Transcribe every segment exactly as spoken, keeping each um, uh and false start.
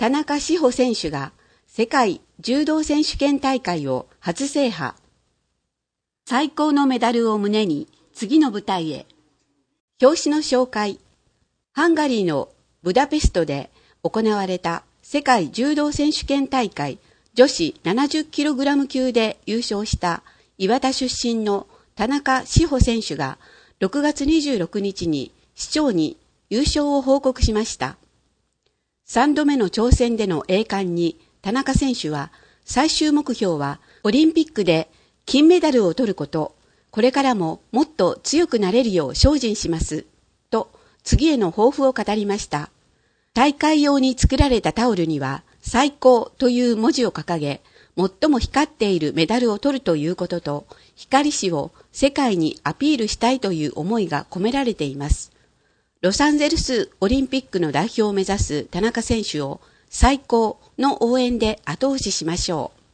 田中志歩選手が世界柔道選手権大会を初制覇。最高のメダルを胸に次の舞台へ。表紙の紹介。ハンガリーのブダペストで行われた世界柔道選手権大会女子 ななじゅっキログラム 級で優勝した岩田出身の田中志歩選手がろくがつにじゅうろくにちに市長に優勝を報告しました。さんどめの挑戦での栄冠に田中選手は最終目標はオリンピックで金メダルを取ること、これからももっと強くなれるよう精進します、と次への抱負を語りました。大会用に作られたタオルには最高という文字を掲げ、最も光っているメダルを取るということと、光氏を世界にアピールしたいという思いが込められています。ロサンゼルスオリンピックの代表を目指す田中選手を最高の応援で後押ししましょう。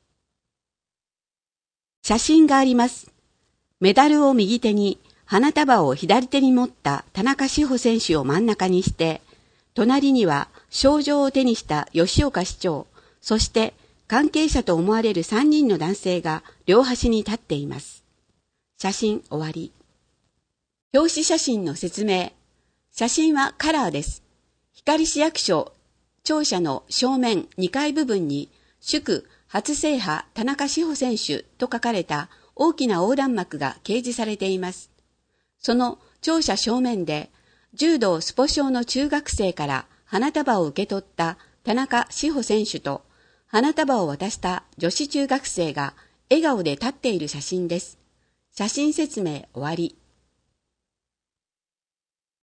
写真があります。メダルを右手に、花束を左手に持った田中志歩選手を真ん中にして、隣には賞状を手にした吉岡市長、そして関係者と思われるさんにんの男性が両端に立っています。写真終わり。表紙写真の説明。写真はカラーです。光市役所庁舎の正面にかい部分に祝初制覇田中志歩選手と書かれた大きな横断幕が掲示されています。その庁舎正面で柔道スポ少の中学生から花束を受け取った田中志歩選手と花束を渡した女子中学生が笑顔で立っている写真です。写真説明終わり。